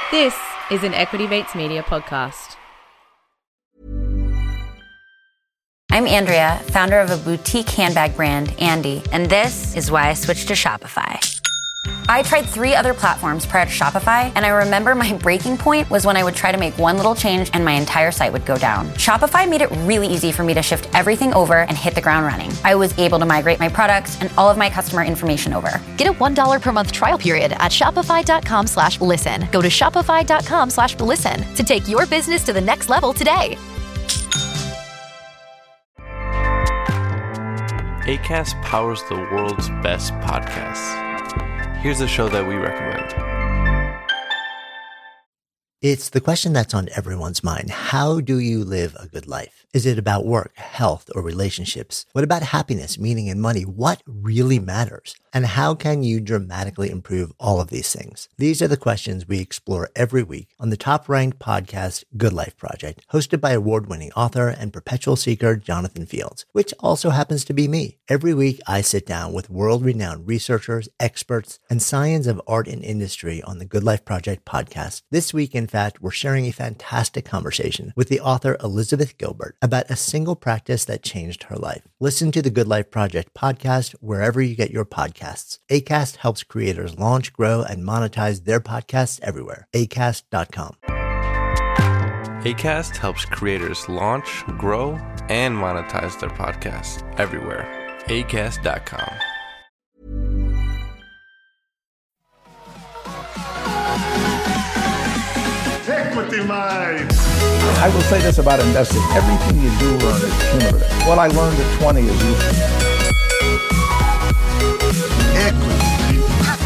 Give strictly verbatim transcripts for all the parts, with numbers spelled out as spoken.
This is an Equity Mates Media podcast. I'm Andrea, founder of a boutique handbag brand, Andy, and this is why I switched to Shopify. I tried three other platforms prior to Shopify, and I remember my breaking point was when I would try to make one little change and my entire site would go down. Shopify made it really easy for me to shift everything over and hit the ground running. I was able to migrate my products and all of my customer information over. Get a one dollar per month trial period at shopify.com slash listen. Go to shopify.com slash listen to take your business to the next level today. Acast powers the world's best podcasts. Here's a show that we recommend. It's the question that's on everyone's mind. How do you live a good life? Is it about work, health, or relationships? What about happiness, meaning, and money? What really matters? And how can you dramatically improve all of these things? These are the questions we explore every week on the top-ranked podcast, Good Life Project, hosted by award-winning author and perpetual seeker Jonathan Fields, which also happens to be me. Every week, I sit down with world-renowned researchers, experts, and scions of art and industry on the Good Life Project podcast. This week, in fact, we're sharing a fantastic conversation with the author Elizabeth Gilbert about a single practice that changed her life. Listen to the Good Life Project podcast wherever you get your podcasts. Acast helps creators launch, grow, and monetize their podcasts everywhere. acast dot com. Acast helps creators launch, grow, and monetize their podcasts everywhere. acast dot com. Equity Mates. I will say this about investing. Everything you do learn is cumulative. What I learned at twenty is useful. Equity.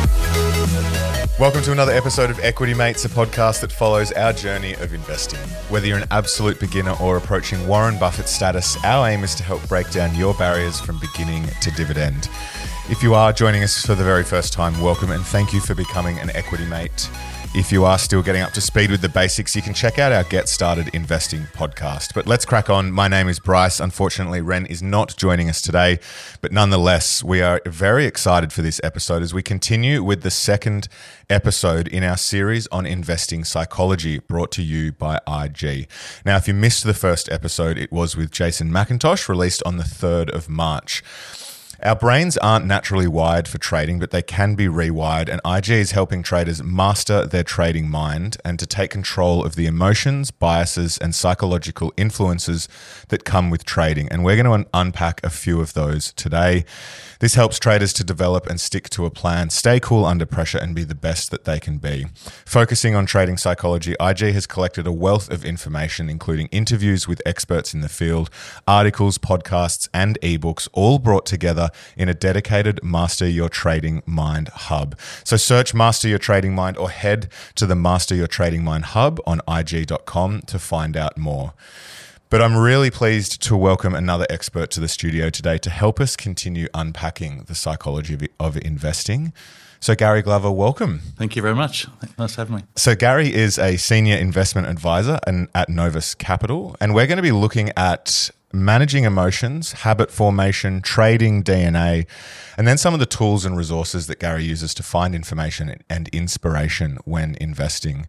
Welcome to another episode of Equity Mates, a podcast that follows our journey of investing. Whether you're an absolute beginner or approaching Warren Buffett status, our aim is to help break down your barriers from beginning to dividend. If you are joining us for the very first time, welcome and thank you for becoming an Equity Mate. If you are still getting up to speed with the basics, you can check out our Get Started Investing podcast. But let's crack on. My name is Bryce. Unfortunately, Ren is not joining us today, but nonetheless, we are very excited for this episode as we continue with the second episode in our series on investing psychology, brought to you by I G. Now, if you missed the first episode, it was with Jason McIntosh, released on the third of March. Our brains aren't naturally wired for trading, but they can be rewired, and I G is helping traders master their trading mind and to take control of the emotions, biases, and psychological influences that come with trading. And we're going to un- unpack a few of those today. This helps traders to develop and stick to a plan, stay cool under pressure, and be the best that they can be. Focusing on trading psychology, I G has collected a wealth of information, including interviews with experts in the field, articles, podcasts, and ebooks, all brought together in a dedicated Master Your Trading Mind hub. So search Master Your Trading Mind or head to the Master Your Trading Mind hub on I G dot com to find out more. But I'm really pleased to welcome another expert to the studio today to help us continue unpacking the psychology of, of investing. So Gary Glover, welcome. Thank you very much. Nice having me. So Gary is a senior investment advisor and at Novus Capital, and we're going to be looking at managing emotions, habit formation, trading D N A, and then some of the tools and resources that Gary uses to find information and inspiration when investing.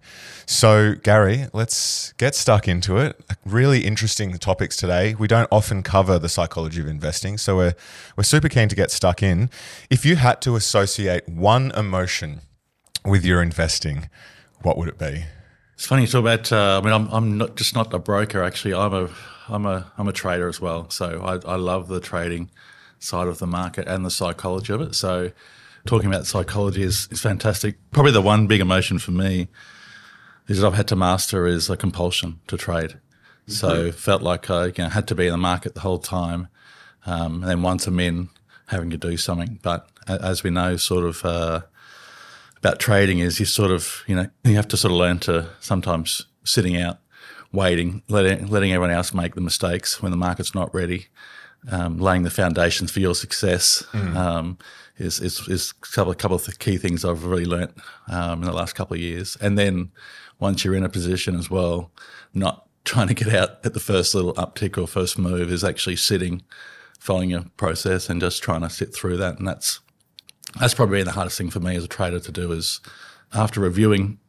So Gary, let's get stuck into it. Really interesting topics today. We don't often cover the psychology of investing, so we're we're super keen to get stuck in. If you had to associate one emotion with your investing, what would it be? It's funny you talk about. Uh, I mean, I'm I'm not just not a broker. Actually, I'm a I'm a I'm a trader as well. So I, I love the trading side of the market and the psychology of it. So talking about psychology is is fantastic. Probably the one big emotion for me is that I've had to master is a compulsion to trade. Mm-hmm. So felt like I you know, had to be in the market the whole time, um, and then once I'm in, having to do something. But as we know, sort of. Uh, about trading is you sort of, you know, you have to sort of learn to sometimes sitting out, waiting, letting letting everyone else make the mistakes when the market's not ready, um, laying the foundations for your success mm. um, is, is is a couple, a couple of key things I've really learnt um, in the last couple of years. And then once you're in a position as well, not trying to get out at the first little uptick or first move, is actually sitting, following your process and just trying to sit through that. And that's That's probably the hardest thing for me as a trader to do, is after reviewing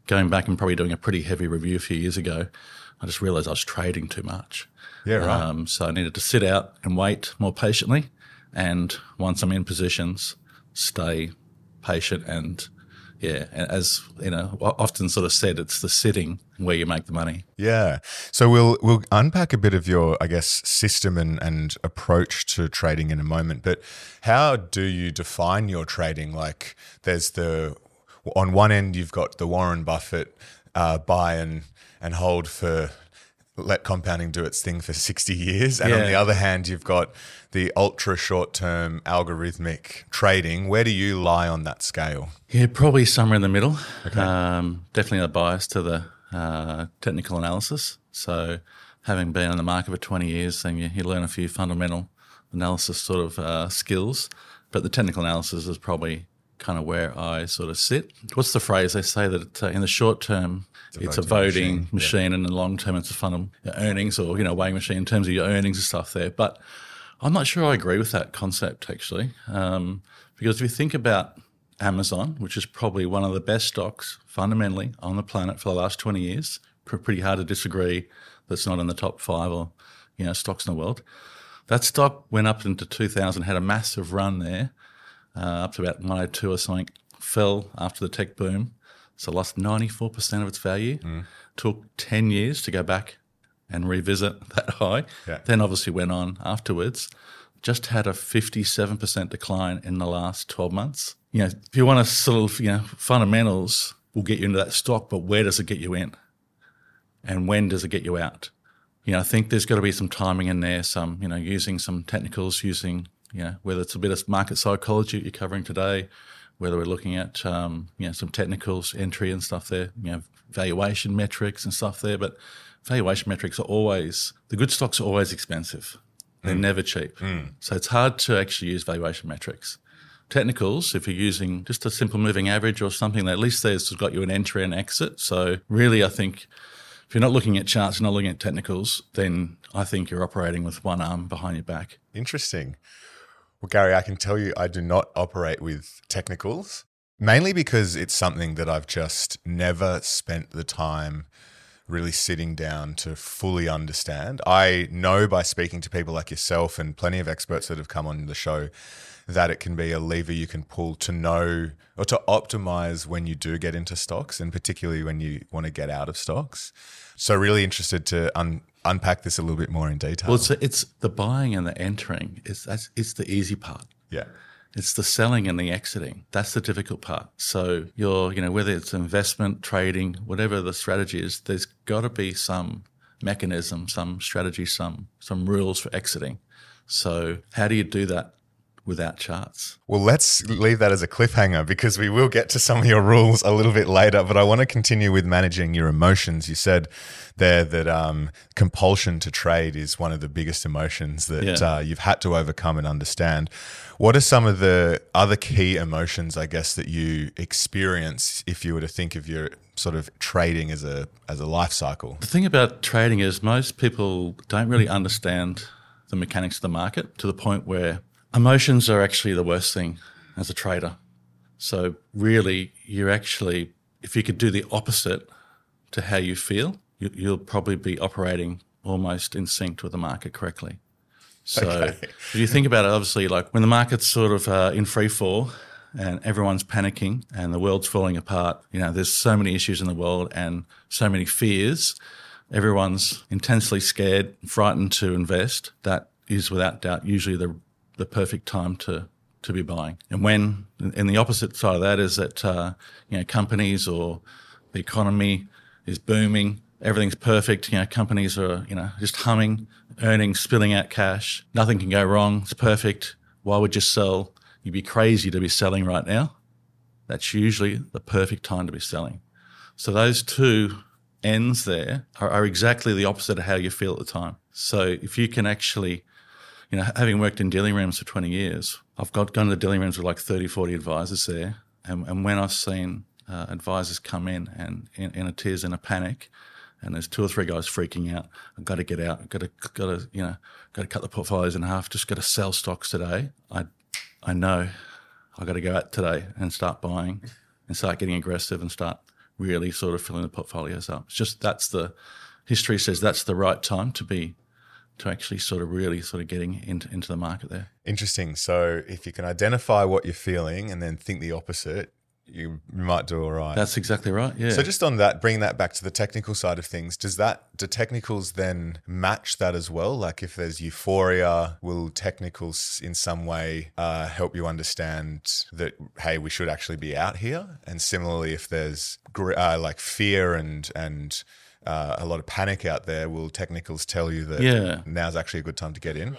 going back and probably doing a pretty heavy review a few years ago, I just realised I was trading too much. Yeah, right. Um, so I needed to sit out and wait more patiently. And once I'm in positions, stay patient. And yeah, as you know, often sort of said, it's the sitting where you make the money. Yeah. So we'll we'll unpack a bit of your, I guess, system and, and approach to trading in a moment. But how do you define your trading? Like, there's the on one end you've got the Warren Buffett uh, buy and and hold for let compounding do its thing for sixty years. And yeah. on the other hand, you've got the ultra short-term algorithmic trading. Where do you lie on that scale? Yeah, probably somewhere in the middle. Okay. Um, definitely a bias to the uh, technical analysis. So having been in the market for twenty years, then you, you learn a few fundamental analysis sort of uh, skills. But the technical analysis is probably kind of where I sort of sit. What's the phrase? They say that it, uh, in the short term, it's a, it's voting, a voting machine, machine yeah. and in the long term, it's a fundamental earnings or, you know, weighing machine in terms of your earnings and stuff there. But I'm not sure I agree with that concept, actually, um, because if you think about Amazon, which is probably one of the best stocks fundamentally on the planet for the last twenty years, pretty hard to disagree that's not in the top five or, you know, stocks in the world. That stock went up into two thousand, had a massive run there, uh, up to about one oh two or something, fell after the tech boom, so lost ninety-four percent of its value. Mm. Took ten years to go back and revisit that high. Yeah. Then obviously went on afterwards. Just had a fifty-seven percent decline in the last twelve months. You know, if you want to sort of, you know, fundamentals will get you into that stock, but where does it get you in? And when does it get you out? You know, I think there's got to be some timing in there, some, you know, using some technicals, using, you know, whether it's a bit of market psychology you're covering today, whether we're looking at, um, you know, some technicals, entry and stuff there, you know, valuation metrics and stuff there. But valuation metrics are always, the good stocks are always expensive. They're mm. never cheap. Mm. So it's hard to actually use valuation metrics. Technicals, if you're using just a simple moving average or something, at least there's got you an entry and exit. So really, I think if you're not looking at charts, you're not looking at technicals, then I think you're operating with one arm behind your back. Interesting. Well, Gary, I can tell you I do not operate with technicals, mainly because it's something that I've just never spent the time really sitting down to fully understand. I know by speaking to people like yourself and plenty of experts that have come on the show that it can be a lever you can pull to know or to optimize when you do get into stocks, and particularly when you want to get out of stocks. So really interested to un- unpack this a little bit more in detail. Well, it's, it's the buying and the entering. It's, that's, it's the easy part. Yeah. It's the selling and the exiting. That's the difficult part. So you're, you know, whether it's investment, trading, whatever the strategy is, there's got to be some mechanism, some strategy, some some rules for exiting. So how do you do that without charts? Well, let's leave that as a cliffhanger because we will get to some of your rules a little bit later, but I want to continue with managing your emotions. You said there that um, compulsion to trade is one of the biggest emotions that yeah. uh, you've had to overcome and understand. What are some of the other key emotions, I guess, that you experience if you were to think of your sort of trading as a as a life cycle? The thing about trading is most people don't really understand the mechanics of the market to the point where emotions are actually the worst thing as a trader. So really, you're actually, if you could do the opposite to how you feel, you, you'll probably be operating almost in sync with the market correctly. So okay. If you think about it, obviously, like when the market's sort of uh, in free fall and everyone's panicking and the world's falling apart, you know, there's so many issues in the world and so many fears. Everyone's intensely scared, frightened to invest. That is without doubt usually the the perfect time to, to be buying. And when, and the opposite side of that is that, uh, you know, companies or the economy is booming, everything's perfect, you know, companies are, you know, just humming, earnings, spilling out cash, nothing can go wrong, it's perfect, why would you sell? You'd be crazy to be selling right now. That's usually the perfect time to be selling. So those two ends there are, are exactly the opposite of how you feel at the time. So if you can actually, you know, having worked in dealing rooms for twenty years, I've got gone to the dealing rooms with like thirty, forty advisors there. And, and when I've seen uh, advisors come in and in, in a tears and a panic, and there's two or three guys freaking out, I've got to get out, I've got to, got to, you know, got to cut the portfolios in half, just got to sell stocks today. I, I know I've got to go out today and start buying and start getting aggressive and start really sort of filling the portfolios up. It's just that's the history says that's the right time to be to actually sort of really sort of getting into into the market there. Interesting. So if you can identify what you're feeling and then think the opposite, you might do all right. That's exactly right. Yeah. So just on that, bringing that back to the technical side of things, does that do technicals then match that as well? Like if there's euphoria, will technicals in some way uh, help you understand that, hey, we should actually be out here? And similarly, if there's gr- uh, like fear and and uh, a lot of panic out there, will technicals tell you that yeah. now's actually a good time to get in?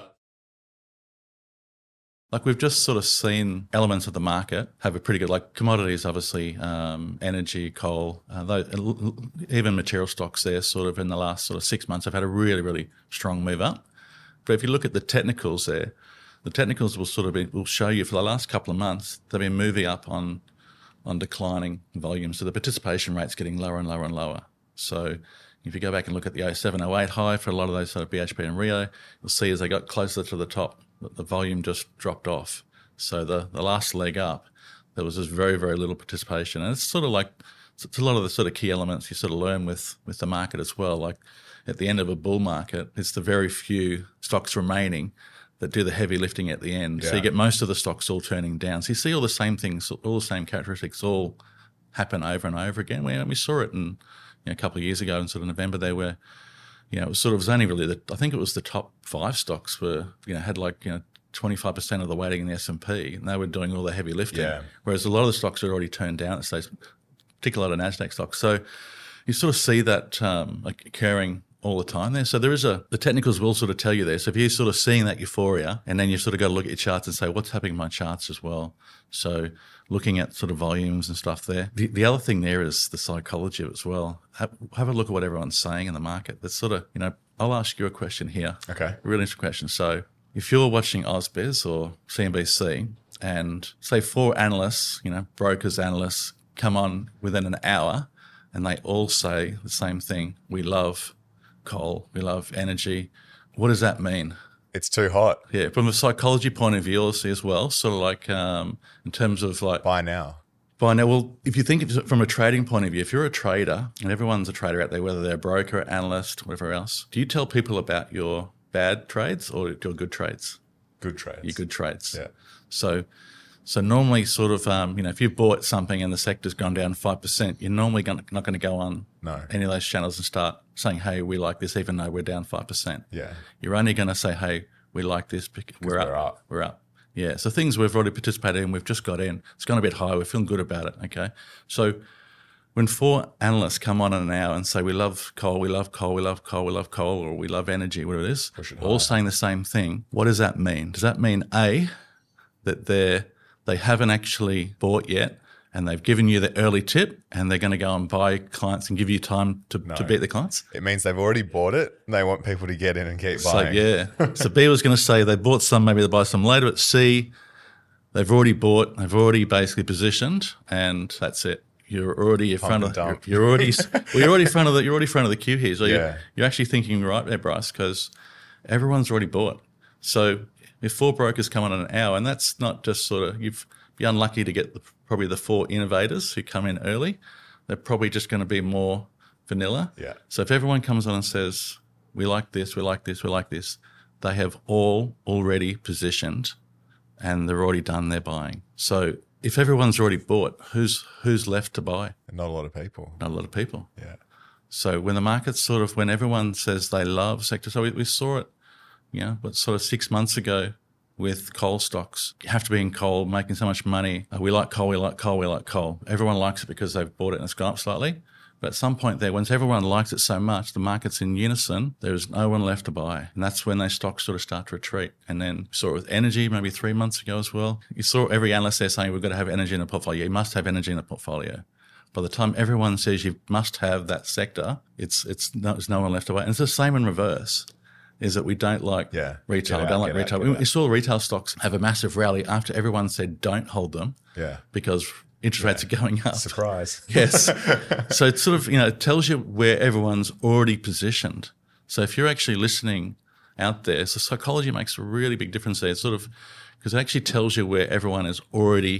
Like we've just sort of seen elements of the market have a pretty good, like commodities, obviously, um, energy, coal, uh, those, even material stocks there sort of in the last sort of six months have had a really, really strong move up. But if you look at the technicals there, the technicals will sort of be, will show you for the last couple of months, they've been moving up on, on declining volumes. So the participation rate's getting lower and lower and lower. So if you go back and look at the oh seven oh eight high for a lot of those sort of B H P and Rio, you'll see as they got closer to the top, the volume just dropped off. So the, the last leg up, there was just very, very little participation. And it's sort of like, it's a lot of the sort of key elements you sort of learn with, with the market as well. Like at the end of a bull market, it's the very few stocks remaining that do the heavy lifting at the end. Yeah. So you get most of the stocks all turning down. So you see all the same things, all the same characteristics all happen over and over again. We, we saw it in, you know, a couple of years ago in sort of November there where, you know, it was sort of, it was only really, the, I think it was the top five stocks were, you know, had like, you know, twenty-five percent of the weighting in the S and P, and they were doing all the heavy lifting. Yeah. Whereas a lot of the stocks had already turned down at stage, particularly a lot of NASDAQ stocks. So you sort of see that um, like occurring all the time there. So there is a, the technicals will sort of tell you there. So if you're sort of seeing that euphoria, and then you've sort of got to look at your charts and say, what's happening in my charts as well? So looking at sort of volumes and stuff there. The, the other thing there is the psychology of it as well. Have, have a look at what everyone's saying in the market. That's sort of, you know, I'll ask you a question here. Okay. A really interesting question. So if you're watching AusBiz or C N B C and say four analysts, you know, brokers, analysts come on within an hour and they all say the same thing. We love coal. We love energy. What does that mean? It's too hot. Yeah. From a psychology point of view, obviously as well, sort of like um, in terms of like. Buy now. Buy now. Well, if you think of it from a trading point of view, if you're a trader, and everyone's a trader out there, whether they're a broker, analyst, whatever else, do you tell people about your bad trades or your good trades? Good trades. Your good trades. Yeah. So, so normally sort of, um, you know, if you've bought something and the sector's gone down five percent, you're normally gonna, not going to go on no. any of those channels and start saying, hey, we like this, even though we're down five percent. Yeah. You're only going to say, hey, we like this because we're up. We're up. We're up. Yeah. So things we've already participated in, we've just got in. It's gone a bit high. We're feeling good about it. Okay. So when four analysts come on in an hour and say, we love coal, we love coal, we love coal, we love coal, or we love energy, whatever it is, it all saying the same thing, what does that mean? Does that mean, A, that they're, they haven't actually bought yet and they've given you the early tip and they're going to go and buy clients and give you time to, no. to beat the clients? It means they've already bought it and they want people to get in and keep so, buying. Yeah. So B was going to say they bought some, maybe they'll buy some later. But C, they've already bought, they've already basically positioned, and that's it. You're already in front of you're, you're already well, you're already front of the you're already front of the queue here. So yeah. you're, you're actually thinking right there, Bryce, because everyone's already bought. So if four brokers come on in an hour, and that's not just sort of you've be unlucky to get the, probably the four innovators who come in early. They're probably just going to be more vanilla. Yeah. So if everyone comes on and says, we like this, we like this, we like this, they have all already positioned and they've already done their buying. So if everyone's already bought, who's who's left to buy? Not a lot of people. Not a lot of people. Yeah. So when the market's sort of, when everyone says they love sector, so we, we saw it, you know, but sort of six months ago, with coal stocks. You have to be in coal, making so much money. Uh, we like coal, we like coal, we like coal. Everyone likes it because they've bought it and it's gone up slightly. But at some point there, once everyone likes it so much, the market's in unison, there's no one left to buy. And that's when those stocks sort of start to retreat. And then we saw it with energy maybe three months ago as well. You saw every analyst there saying we've got to have energy in the portfolio. You must have energy in the portfolio. By the time everyone says you must have that sector, it's it's no, there's no one left to buy. And it's the same in reverse. Is that we don't like yeah. retail, out, don't like retail. Out, we saw retail stocks have a massive rally after everyone said don't hold them yeah. because interest yeah. rates are going up. Surprise. Yes. So it sort of, you know, it tells you where everyone's already positioned. So if you're actually listening out there, so psychology makes a really big difference there. It's sort of, because it actually tells you where everyone is already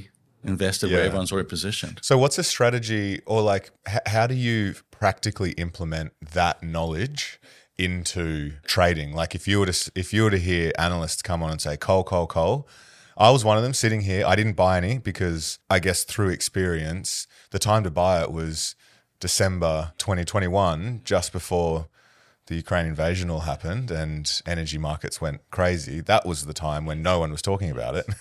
invested Yeah. where everyone's already positioned. So what's a strategy, or like h- how do you practically implement that knowledge into trading? Like if you were to if you were to hear analysts come on and say coal, coal, coal, I was one of them sitting here. I didn't buy any because I guess through experience, the time to buy it was December twenty twenty-one, just before the Ukraine invasion all happened and energy markets went crazy. That was the time when no one was talking about it.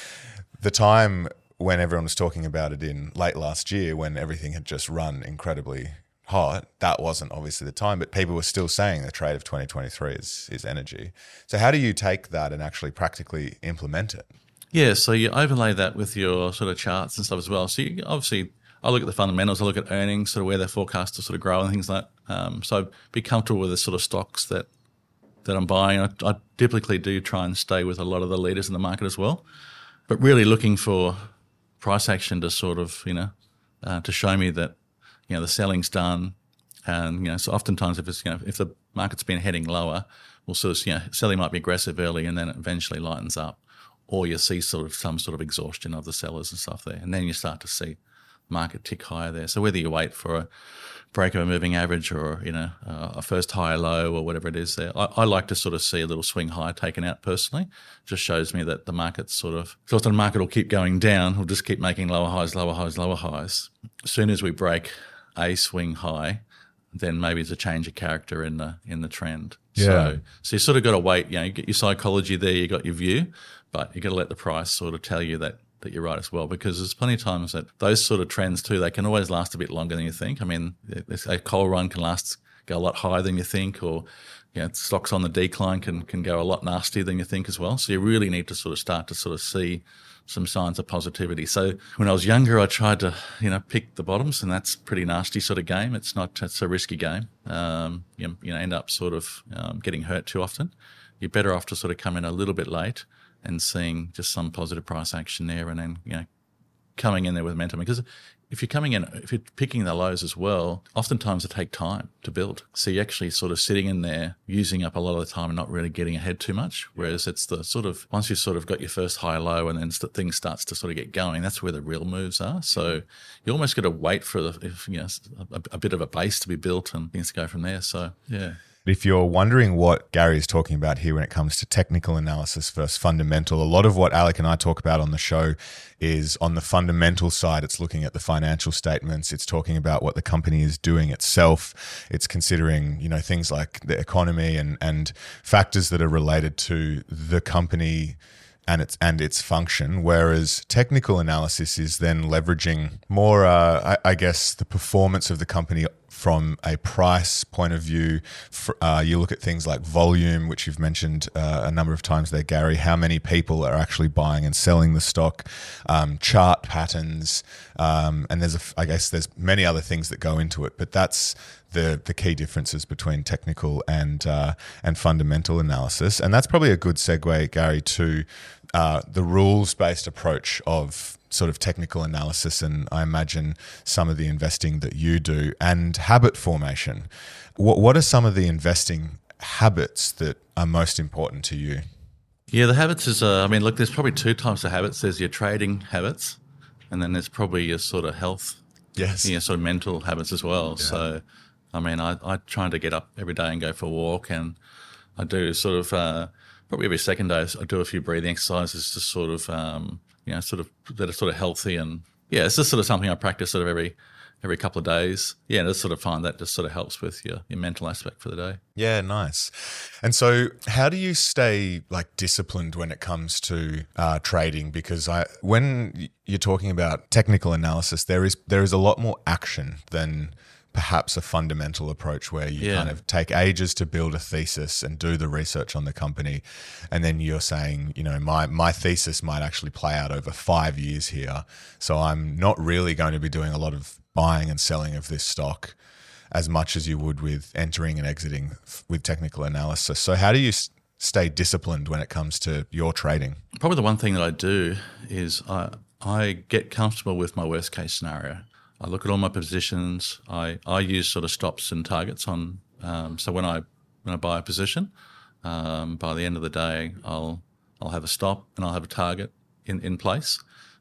The time when everyone was talking about it in late last year, when everything had just run incredibly hot, that wasn't obviously the time, but people were still saying the trade of twenty twenty-three is, is energy. So how do you take that and actually practically implement it? Yeah, so you overlay that with your sort of charts and stuff as well. So you, obviously, I look at the fundamentals, I look at earnings, sort of where they're forecast to sort of grow and things like that. Um, so be comfortable with the sort of stocks that that I'm buying. I, I typically do try and stay with a lot of the leaders in the market as well, but really looking for price action to sort of, you know, uh, to show me that, you know, the selling's done. And, you know, so oftentimes if it's, you know, if the market's been heading lower, we'll sort of, you know, selling might be aggressive early and then it eventually lightens up, or you see sort of some sort of exhaustion of the sellers and stuff there. And then you start to see market tick higher there. So whether you wait for a break of a moving average or, you know, uh, a first high low or whatever it is there, I, I like to sort of see a little swing high taken out personally. Just shows me that the market's sort of, so the market will keep going down, we'll just keep making lower highs, lower highs, lower highs. As soon as we break a swing high, then maybe it's a change of character in the in the trend. Yeah. So, so you sort of got to wait, you know, you get your psychology there, you got your view, but you got to let the price sort of tell you that that you're right as well, because there's plenty of times that those sort of trends too, they can always last a bit longer than you think. I mean, a coal run can last, go a lot higher than you think, or, you know, stocks on the decline can, can go a lot nastier than you think as well. So you really need to sort of start to sort of see some signs of positivity. So when I was younger, I tried to, you know, pick the bottoms, and that's a pretty nasty sort of game. It's not, it's a risky game. Um, you, you know, end up sort of um, getting hurt too often. You're better off to sort of come in a little bit late and seeing just some positive price action there, and then, you know, coming in there with momentum. Because if you're coming in, if you're picking the lows as well, oftentimes it take time to build. So you're actually sort of sitting in there, using up a lot of the time and not really getting ahead too much. Whereas it's the sort of, once you've sort of got your first high low and then st- things starts to sort of get going, that's where the real moves are. So you almost got to wait for the, if, you know, a, a bit of a base to be built and things to go from there. So, yeah. If you're wondering what Gary is talking about here when it comes to technical analysis versus fundamental, a lot of what Alec and I talk about on the show is on the fundamental side. It's looking at the financial statements. It's talking about what the company is doing itself. It's considering, you know, things like the economy and, and factors that are related to the company and its and its function, whereas technical analysis is then leveraging more, uh, I, I guess, the performance of the company from a price point of view. Uh, you look at things like volume, which you've mentioned uh, a number of times there, Gary, how many people are actually buying and selling the stock, um, chart patterns, um, and there's, a, I guess there's many other things that go into it, but that's the the key differences between technical and uh, and fundamental analysis. And that's probably a good segue, Gary, to uh, the rules-based approach of sort of technical analysis, and I imagine some of the investing that you do, and habit formation. What what are some of the investing habits that are most important to you? Yeah, the habits is, uh, I mean, look, there's probably two types of habits. There's your trading habits, and then there's probably your sort of health, yes, you know, sort of mental habits as well. Yeah. So, I mean, I, I try to get up every day and go for a walk, and I do sort of, uh, probably every second day I do a few breathing exercises to sort of, um, you know, sort of that are sort of healthy. And yeah, it's just sort of something I practice sort of every every couple of days. Yeah, and I just sort of find that just sort of helps with your, your mental aspect for the day. Yeah, nice. And so how do you stay like disciplined when it comes to uh, trading? Because I, when you're talking about technical analysis, there is there is a lot more action than perhaps a fundamental approach where you yeah. kind of take ages to build a thesis and do the research on the company. And then you're saying, you know, my, my thesis might actually play out over five years here. So I'm not really going to be doing a lot of buying and selling of this stock as much as you would with entering and exiting with technical analysis. So how do you s- stay disciplined when it comes to your trading? Probably the one thing that I do is I, I get comfortable with my worst case scenario. I look at all my positions. I, I use sort of stops and targets on. Um, so when I when I buy a position, um, by the end of the day, I'll I'll have a stop and I'll have a target in, in place.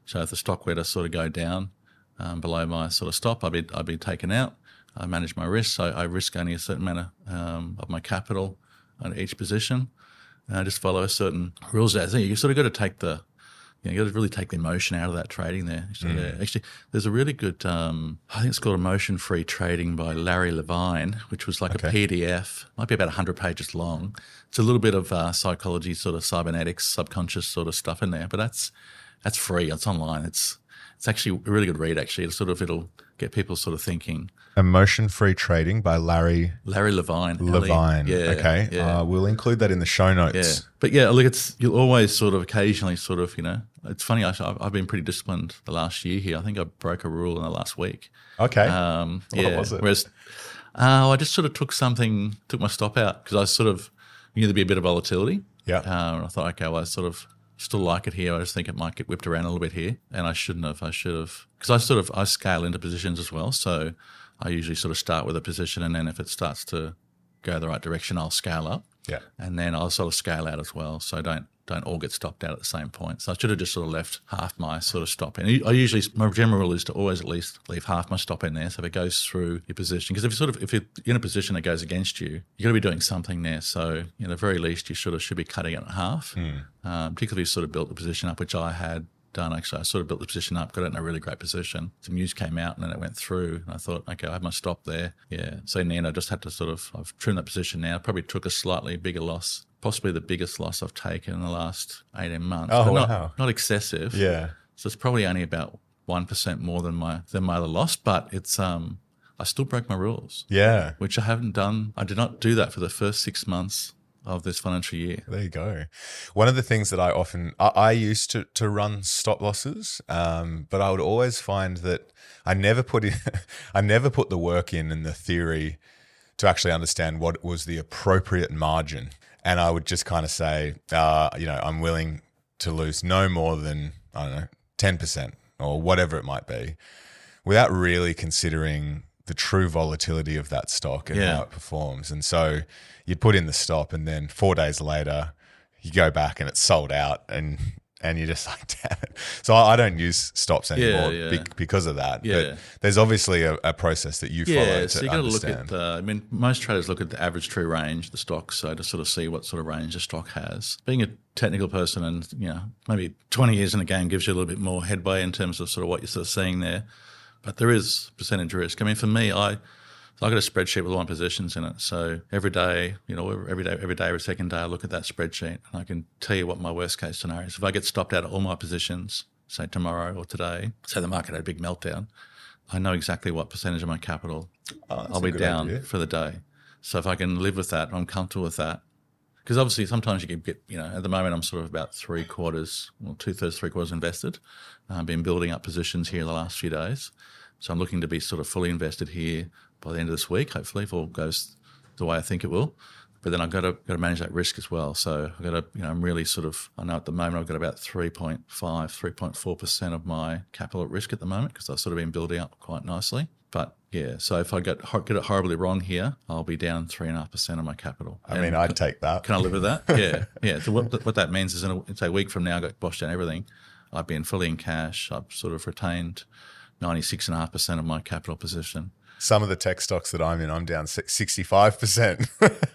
So if the stock were to sort of go down um, below my sort of stop, I'd be I'd be taken out. I manage my risk, so I risk only a certain amount of, um, of my capital on each position. And I just follow a certain rules. As you sort of got to take the, you know, you got to really take the emotion out of that trading there. So, Mm. yeah, actually, there's a really good, um, I think it's called Emotion-Free Trading by Larry Levine, which was like Okay. a P D F, might be about one hundred pages long. It's a little bit of uh, psychology, sort of cybernetics, subconscious sort of stuff in there, but that's that's free. It's online. It's it's actually a really good read. Actually, it sort of it'll get people sort of thinking. Emotion-Free Trading by Larry Larry Levine. Levine. L E, yeah, okay. yeah. Uh, we'll include that in the show Yeah, notes. but yeah, look, it's you'll always sort of occasionally sort of you know. It's funny. I, I've I've been pretty disciplined the last year here. I think I broke a rule in the last week. Okay. Um, What yeah. was it? Whereas, uh, I just sort of took something, took my stop out because I sort of knew there'd be a bit of volatility. Yeah. Um, and I thought, okay, well, I sort of still like it here. I just think it might get whipped around a little bit here, and I shouldn't have. I should have because I sort of I scale into positions as well. So I usually sort of start with a position, and then if it starts to go the right direction, I'll scale up. Yeah. And then I'll sort of scale out as well. So don't don't all get stopped out at the same point. So I should have just sort of left half my sort of stop in. I usually, my general rule is to always at least leave half my stop in there. So if it goes through your position, because if you sort of, if you're in a position that goes against you, you got to be doing something there. So, you know, at the very least, you sort of should be cutting it in half, Mm. um, particularly if you sort of built the position up, which I had done actually. I sort of built the position up, got it in a really great position. Some news came out and then it went through and I thought, okay, I have my stop there. Yeah. So in the end, I just had to sort of, I've trimmed that position now. Probably took a slightly bigger loss, possibly the biggest loss I've taken in the last eighteen months. Oh, but not, wow. Not excessive. Yeah. So it's probably only about one percent more than my, than my other loss, but it's, um, I still broke my rules. Yeah. Which I haven't done. I did not do that for the first six months of this financial year. There you go. One of the things that I often, I, I used to, to run stop losses, um, but I would always find that I never put in, I never put the work in and the theory to actually understand what was the appropriate margin. And I would just kind of say, uh, you know, I'm willing to lose no more than, I don't know, ten percent or whatever it might be, without really considering the true volatility of that stock and Yeah. how it performs. And so you'd put in the stop and then four days later you go back and it's sold out and and you're just like, damn it. So I I don't use stops anymore yeah. be- because of that. Yeah. But there's obviously a, a process that you follow Yeah, to so you got to look understand. at the, I mean, most traders look at the average true range, the stock, so to sort of see what sort of range the stock has. Being a technical person and, you know, maybe twenty years in the game gives you a little bit more headway in terms of sort of what you're sort of seeing there. But there is percentage risk. I mean, for me, I I got a spreadsheet with all my positions in it. So every day, you know, every day, every day, every second day, I look at that spreadsheet and I can tell you what my worst case scenario is. If I get stopped out of all my positions, say tomorrow or today, say the market had a big meltdown, I know exactly what percentage of my capital Oh, that's I'll a be good down idea. for the day. So if I can live with that, I'm comfortable with that. Because obviously sometimes you can get, you know, at the moment I'm sort of about three quarters, well, two thirds, three quarters invested. I've been building up positions here the last few days. So I'm looking to be sort of fully invested here by the end of this week, hopefully, if all goes the way I think it will. But then I've got to got to manage that risk as well. So I've got to, you know, I'm really sort of, I know at the moment I've got about three point five, three point four percent of my capital at risk at the moment because I've sort of been building up quite nicely. But yeah, so if I get get it horribly wrong here, I'll be down three and a half percent of my capital. I mean, I'd take that. Can I live with that? Yeah, yeah. So what what that means is, in a, say a week from now, I got boshed down everything. I've been fully in cash. I've sort of retained ninety-six and a half percent of my capital position. Some of the tech stocks that I'm in, I'm down sixty-five percent.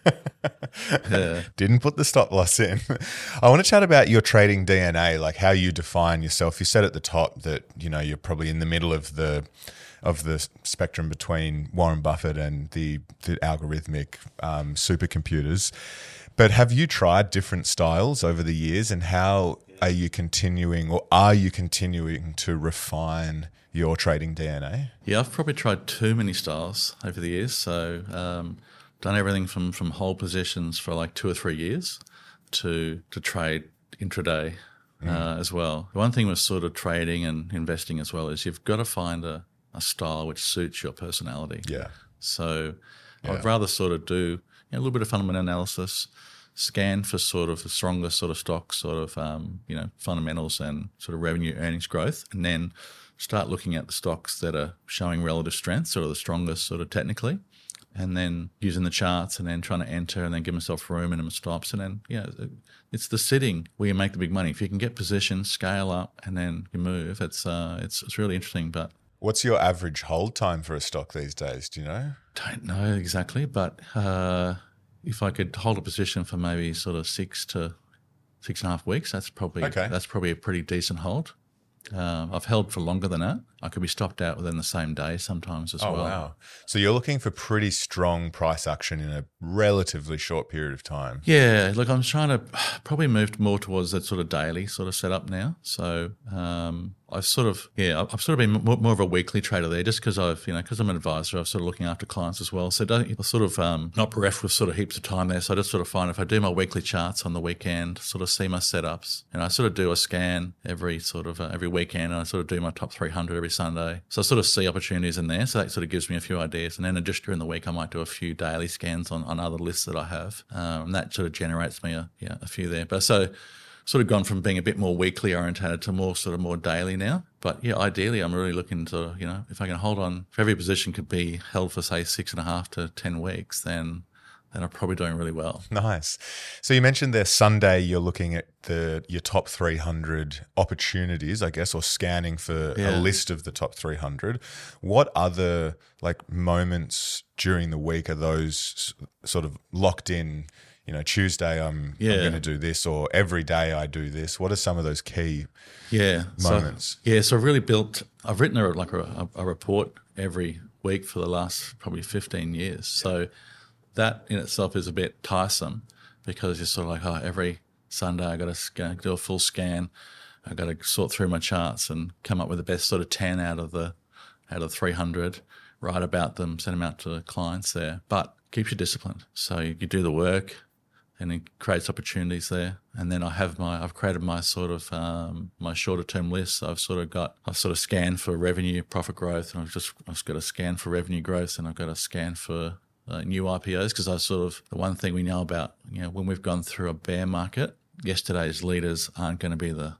Yeah. Didn't put the stop loss in. I want to chat about your trading D N A, like how you define yourself. You said at the top that, you know, you're probably in the middle of the of the spectrum between Warren Buffett and the, the algorithmic um, supercomputers. But have you tried different styles over the years, and how are you continuing, or are you continuing to refine your trading D N A? Yeah, I've probably tried too many styles over the years. So um, done everything from, from whole positions for like two or three years to to trade intraday uh, Mm. as well. The one thing with sort of trading and investing as well is you've got to find a, a style which suits your personality. Yeah. So Yeah. I'd rather sort of do, you know, a little bit of fundamental analysis, scan for sort of the stronger sort of stocks, sort of, um, you know, fundamentals and sort of revenue earnings growth, and then start looking at the stocks that are showing relative strength, sort of the strongest sort of technically, and then using the charts and then trying to enter and then give myself room and stops. And then, yeah, it's the sitting where you make the big money. If you can get position, scale up, and then you move, it's uh, it's it's really interesting. But what's your average hold time for a stock these days? Do you know? Don't know exactly, but uh, if I could hold a position for maybe sort of six to six and a half weeks, that's probably okay. that's probably a pretty decent hold. Uh, I've held for longer than that. I could be stopped out within the same day sometimes as oh, well. Oh, wow. So you're looking for pretty strong price action in a relatively short period of time. Yeah, look, I'm trying to probably move more towards that sort of daily sort of setup now. So um, I've sort of, yeah, I've sort of been more, more of a weekly trader there just because I've, you know, because I'm an advisor, I'm sort of looking after clients as well. So don't, I'm sort of um, not bereft with sort of heaps of time there. So I just sort of find if I do my weekly charts on the weekend, sort of see my setups, and I sort of do a scan every sort of, uh, every weekend, and I sort of do my top three hundred every Sunday. So I sort of see opportunities in there. So that sort of gives me a few ideas. And then just during the week, I might do a few daily scans on, on other lists that I have. Um, and that sort of generates me a, yeah, a few there. But so sort of gone from being a bit more weekly orientated to more sort of more daily now. But yeah, ideally, I'm really looking to, you know, if I can hold on, if every position could be held for say six and a half to ten weeks, then then I'm probably doing really well. Nice. So you mentioned there Sunday you're looking at the your top three hundred opportunities, I guess, or scanning for Yeah. a list of the top three hundred. What other like moments during the week are those s- sort of locked in? You know, Tuesday I'm, Yeah. I'm going to do this, or every day I do this. What are some of those key Yeah, moments? So, yeah, so I've really built. I've written a, like a, a report every week for the last probably fifteen years. So that in itself is a bit tiresome because you're sort of like, oh, every Sunday I got to do a full scan. I got to sort through my charts and come up with the best sort of ten out of the out of three hundred. Write about them, send them out to clients there, but keeps you disciplined. So you, you do the work. And it creates opportunities there. And then I have my, I've created my sort of, um, my shorter term list. So I've sort of got, I've sort of scanned for revenue, profit growth, and I've just, I've just got a scan for revenue growth, and I've got a scan for uh, new I P Os. Because I sort of, the one thing we know about, you know, when we've gone through a bear market, yesterday's leaders aren't going to be the,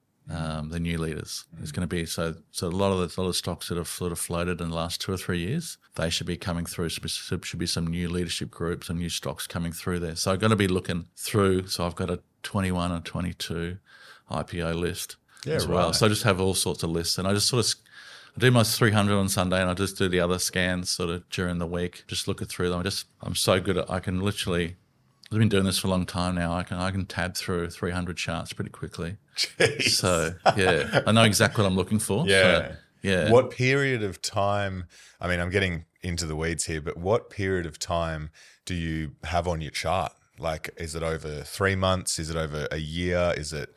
um, the new leaders. It's going to be, so, so a lot of the, a lot of stocks that have sort of floated in the last two or three years, they should be coming through. Should, should be some new leadership groups and new stocks coming through there. So I've got to be looking through. So I've got a twenty-one or twenty-two I P O list Yeah, as well. right. So I just have all sorts of lists, and I just sort of, I do my three hundred on Sunday, and I just do the other scans sort of during the week, just looking through them. I just, I'm so good at, I can literally, I've been doing this for a long time now. I can, I can tab through three hundred charts pretty quickly. Jeez. So yeah, I know exactly what I'm looking for. Yeah. So, yeah. What period of time, I mean, I'm getting into the weeds here, but what period of time do you have on your chart? Like, is it over three months? Is it over a year? Is it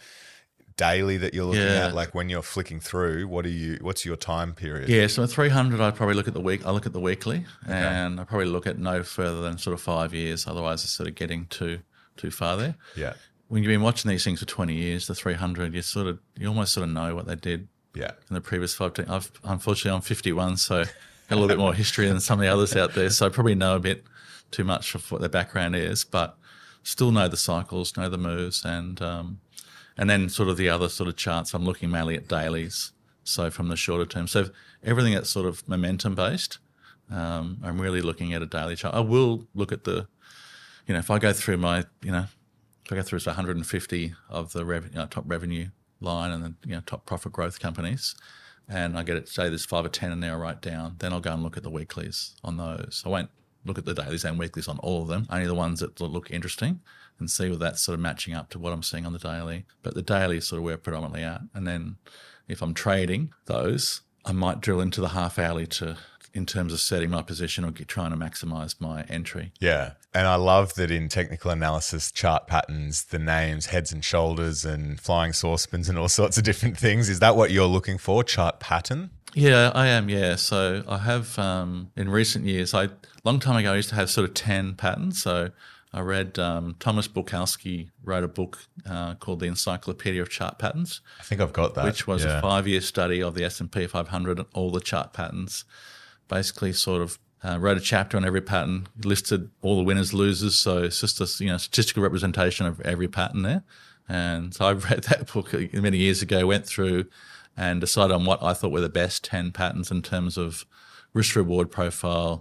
daily that you're looking Yeah. at? Like when you're flicking through, what are you, what's your time period? Yeah, so at three hundred, I'd probably look at the week. I look at the weekly, and I probably look at no further than sort of five years. Otherwise, it's sort of getting too too far there. Yeah. When you've been watching these things for twenty years, the three hundred, you sort of you almost sort of know what they did Yeah. in the previous fifteen. I've unfortunately I'm fifty-one, so got a little bit more history than some of the others out there. So I probably know a bit too much of what their background is, but still know the cycles, know the moves, and um, and then sort of the other sort of charts. I'm looking mainly at dailies, so from the shorter term. So everything that's sort of momentum based, um, I'm really looking at a daily chart. I will look at the, you know, if I go through my, you know, if I go through one hundred fifty of the rev, you know, top revenue line and then, you know, top profit growth companies, and I get it, say there's five or ten in there I write down, then I'll go and look at the weeklies on those. I won't look at the dailies and weeklies on all of them, only the ones that look interesting, and see whether that's sort of matching up to what I'm seeing on the daily. But the daily is sort of where I'm predominantly at. And then if I'm trading those, I might drill into the half hourly to, in terms of setting my position or get, trying to maximize my entry. Yeah. And I love that in technical analysis, chart patterns, the names, heads and shoulders and flying saucepans and all sorts of different things. Is that what you're looking for, chart pattern? Yeah, I am, yeah. So I have, um, in recent years, I long time ago, I used to have sort of ten patterns. So I read um, Thomas Bulkowski wrote a book uh, called The Encyclopedia of Chart Patterns. I think I've got that. Which was yeah. a five-year study of the S and P five hundred and all the chart patterns. Basically sort of uh, wrote a chapter on every pattern, listed all the winners, losers. So it's just a you know statistical representation of every pattern there. And so I read that book many years ago, went through and decided on what I thought were the best ten patterns in terms of risk-reward profile,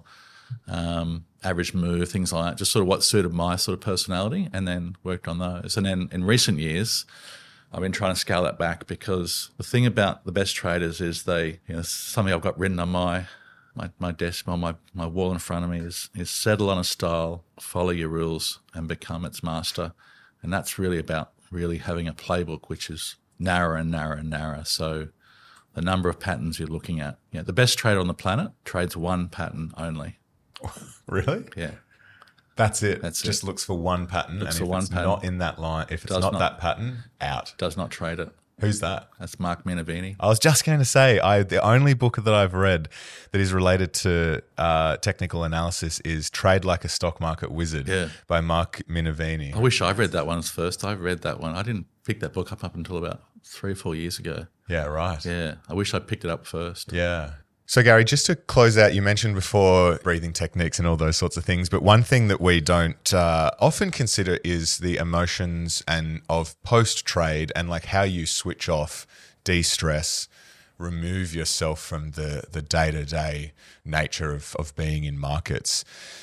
um, average move, things like that, just sort of what suited my sort of personality, and then worked on those. And then in recent years, I've been trying to scale that back, because the thing about the best traders is they, you know, something I've got written on my my, my desk, on my, my wall in front of me is, is settle on a style, follow your rules, and become its master. And that's really about really having a playbook which is narrower and narrower and narrower. So the number of patterns you're looking at. You know, the best trader on the planet trades one pattern only. Really? Yeah. That's it. That's Just it. looks for one pattern. Looks and for if one it's pattern. not in that line, if it's Does not, not. that pattern, out. Does not trade it. Who's that? That's Mark Minervini. I was just going to say, I the only book that I've read that is related to uh, technical analysis is Trade Like a Stock Market Wizard Yeah. by Mark Minervini. I wish I read that one first. I read that one. I didn't pick that book up up until about three or four years ago. Yeah, right. Yeah. I wish I picked it up first. Yeah. So, Gary, just to close out, you mentioned before breathing techniques and all those sorts of things, but one thing that we don't uh, often consider is the emotions and of post-trade and like how you switch off, de-stress, remove yourself from the, the day-to-day nature of, of being in markets.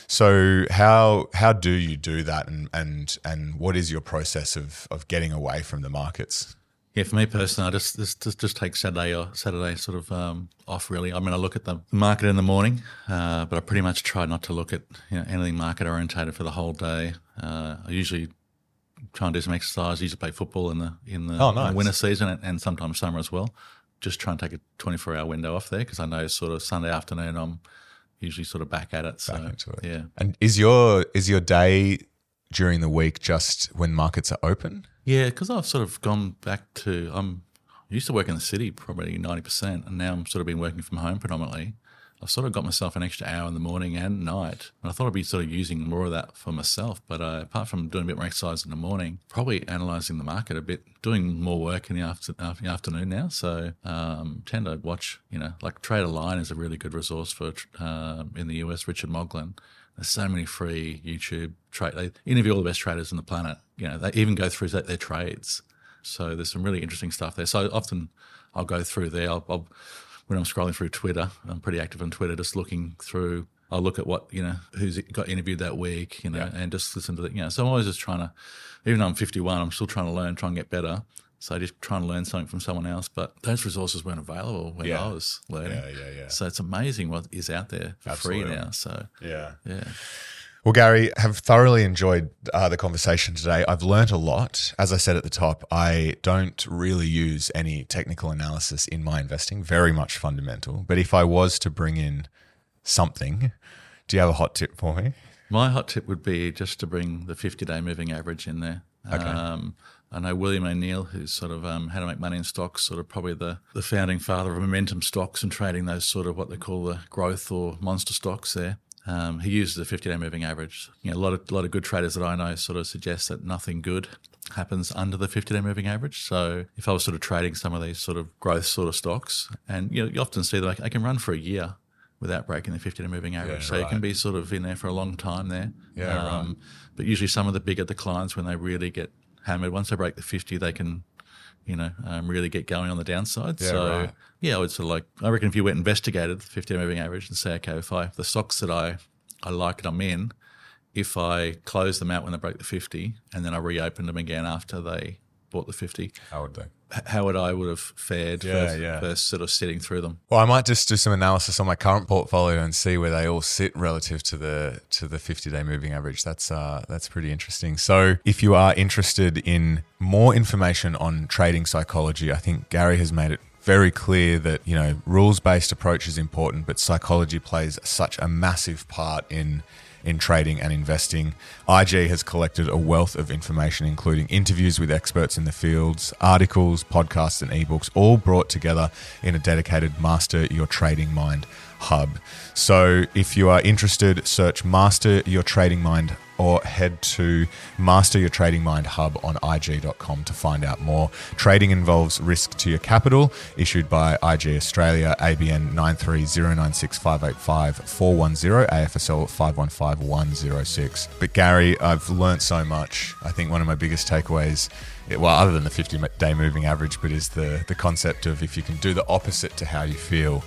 So how how do you do that, and and, and what is your process of, of getting away from the markets? Yeah, for me personally, I just just, just, just take Saturday or Saturday sort of um, off. Really, I mean, I look at the market in the morning, uh, but I pretty much try not to look at you know, anything market orientated for the whole day. Uh, I usually try and do some exercise. I usually play football in the in the, Oh, in the nice. winter season and, and sometimes summer as well. Just try and take a twenty-four hour window off there, because I know sort of Sunday afternoon I'm usually sort of back at it. So Back into it. yeah. And is your is your day during the week just when markets are open? Yeah, because I've sort of gone back to, I'm I used to work in the city probably ninety percent, and now I'm sort of been working from home predominantly. I've sort of got myself an extra hour in the morning and night, and I thought I'd be sort of using more of that for myself. But uh, apart from doing a bit more exercise in the morning, probably analysing the market a bit, doing more work in the, after, after the afternoon now. So um, tend to watch, you know, like Trader Line is a really good resource for uh, in the U S, Richard Moglen. There's so many free YouTube trade. They interview all the best traders on the planet. You know, they even go through their, their trades. So there's some really interesting stuff there. So often I'll go through there. I'll, I'll, when I'm scrolling through Twitter, I'm pretty active on Twitter, just looking through. I'll look at what, you know, who's got interviewed that week, you know, yeah. and just listen to it. You know, so I'm always just trying to, even though I'm fifty-one, I'm still trying to learn, try and get better. So I just try and learn something from someone else. But those resources weren't available when Yeah. I was learning. Yeah, yeah, yeah. So it's amazing what is out there for Absolutely. free now. So Yeah. yeah. Well, Gary, have thoroughly enjoyed uh, the conversation today. I've learnt a lot. As I said at the top, I don't really use any technical analysis in my investing, very much fundamental. But if I was to bring in something, do you have a hot tip for me? My hot tip would be just to bring the fifty-day moving average in there. Okay. Um, I know William O'Neill, who's sort of um, How to Make Money in Stocks, sort of probably the, the founding father of momentum stocks and trading those sort of what they call the growth or monster stocks there. Um, he uses the fifty-day moving average. You know, a lot of a lot of good traders that I know sort of suggest that nothing good happens under the fifty-day moving average. So if I was sort of trading some of these sort of growth sort of stocks, and you know, you often see that they can run for a year without breaking the fifty-day moving average. Yeah, so you right. can be sort of in there for a long time there. Yeah, right. But usually some of the bigger declines, when they really get hammered, once they break the fifty, they can, you know, um, really get going on the downside. Yeah, so right. yeah, I would sort of like, I reckon if you went and investigated the fifty-day moving average and say, okay, if I, the stocks that I, I like and I'm in, if I close them out when they break the fifty and then I reopened them again after they bought the fifty, How would they? how would I would have fared Yeah, for, yeah. for sort of sitting through them? Well, I might just do some analysis on my current portfolio and see where they all sit relative to the to the fifty-day moving average. That's uh, that's pretty interesting. So, if you are interested in more information on trading psychology, I think Gary has made it very clear that, you know, rules-based approach is important, but psychology plays such a massive part in in trading and investing. I G has collected a wealth of information, including interviews with experts in the fields, articles, podcasts, and ebooks, all brought together in a dedicated Master Your Trading Mind hub. So if you are interested, search Master Your Trading Mind or head to Master Your Trading Mind Hub on I G dot com to find out more. Trading involves risk to your capital, issued by I G Australia, A B N nine three zero nine six five eight five four one zero, A F S L five one five one zero six. But Gary, I've learnt so much. I think one of my biggest takeaways, well, other than the fifty-day moving average, but is the, the concept of if you can do the opposite to how you feel,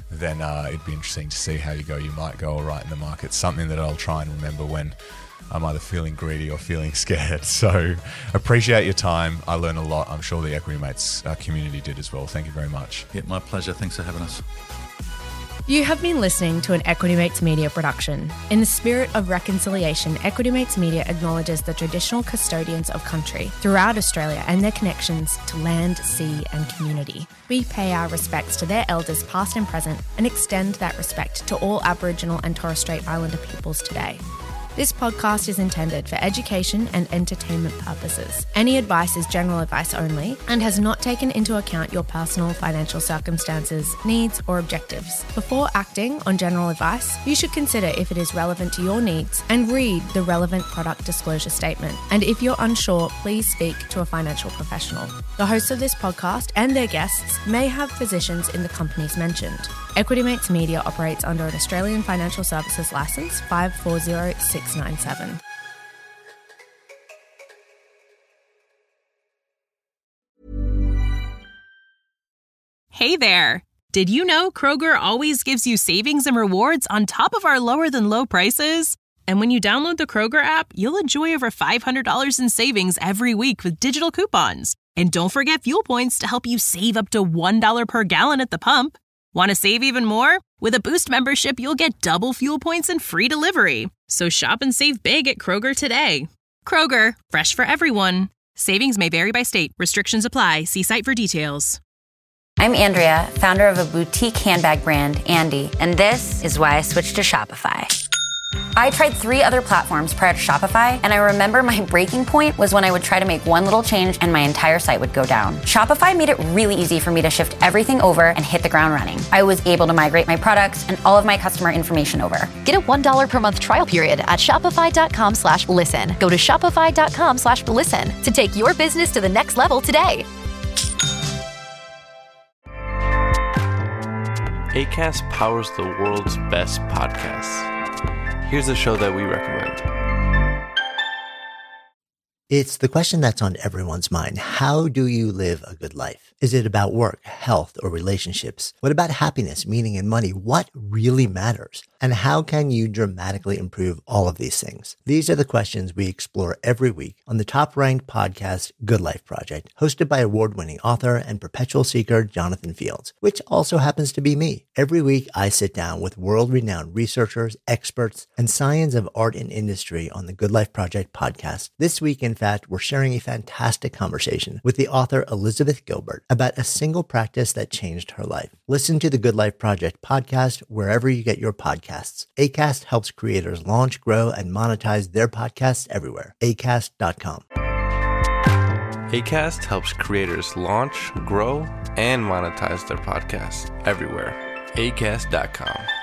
then uh, it'd be interesting to see how you go. You might go all right in the market. Something that I'll try and remember when I'm either feeling greedy or feeling scared. So appreciate your time. I learned a lot. I'm sure the Equity Mates uh, community did as well. Thank you very much. Yeah, my pleasure. Thanks for having us. You have been listening to an Equity Mates Media production. In the spirit of reconciliation, Equity Mates Media acknowledges the traditional custodians of country throughout Australia and their connections to land, sea and community. We pay our respects to their elders past and present and extend that respect to all Aboriginal and Torres Strait Islander peoples today. This podcast is intended for education and entertainment purposes. Any advice is general advice only and has not taken into account your personal financial circumstances, needs, or objectives. Before acting on general advice, you should consider if it is relevant to your needs and read the relevant product disclosure statement. And if you're unsure, please speak to a financial professional. The hosts of this podcast and their guests may have positions in the companies mentioned. Equity Mates Media operates under an Australian Financial Services Licence five four zero six nine seven. Hey there! Did you know Kroger always gives you savings and rewards on top of our lower than low prices? And when you download the Kroger app, you'll enjoy over five hundred dollars in savings every week with digital coupons. And don't forget fuel points to help you save up to one dollar per gallon at the pump. Want to save even more? With a Boost membership, you'll get double fuel points and free delivery. So shop and save big at Kroger today. Kroger, fresh for everyone. Savings may vary by state. Restrictions apply. See site for details. I'm Andrea, founder of a boutique handbag brand, Andy, and this is why I switched to Shopify. I tried three other platforms prior to Shopify, and I remember my breaking point was when I would try to make one little change and my entire site would go down. Shopify made it really easy for me to shift everything over and hit the ground running. I was able to migrate my products and all of my customer information over. Get a one dollar per month trial period at shopify.com slash listen. Go to shopify.com slash listen to take your business to the next level today. Acast powers the world's best podcasts. Here's a show that we recommend. It's the question that's on everyone's mind. How do you live a good life? Is it about work, health, or relationships? What about happiness, meaning, and money? What really matters? And how can you dramatically improve all of these things? These are the questions we explore every week on the top-ranked podcast, Good Life Project, hosted by award-winning author and perpetual seeker Jonathan Fields, which also happens to be me. Every week, I sit down with world-renowned researchers, experts, and science of art and industry on the Good Life Project podcast. This week, in fact, we're sharing a fantastic conversation with the author Elizabeth Gilbert about a single practice that changed her life. Listen to the Good Life Project podcast wherever you get your podcasts. Acast helps creators launch, grow, and monetize their podcasts everywhere. acast dot com. Acast helps creators launch, grow, and monetize their podcasts everywhere. acast dot com.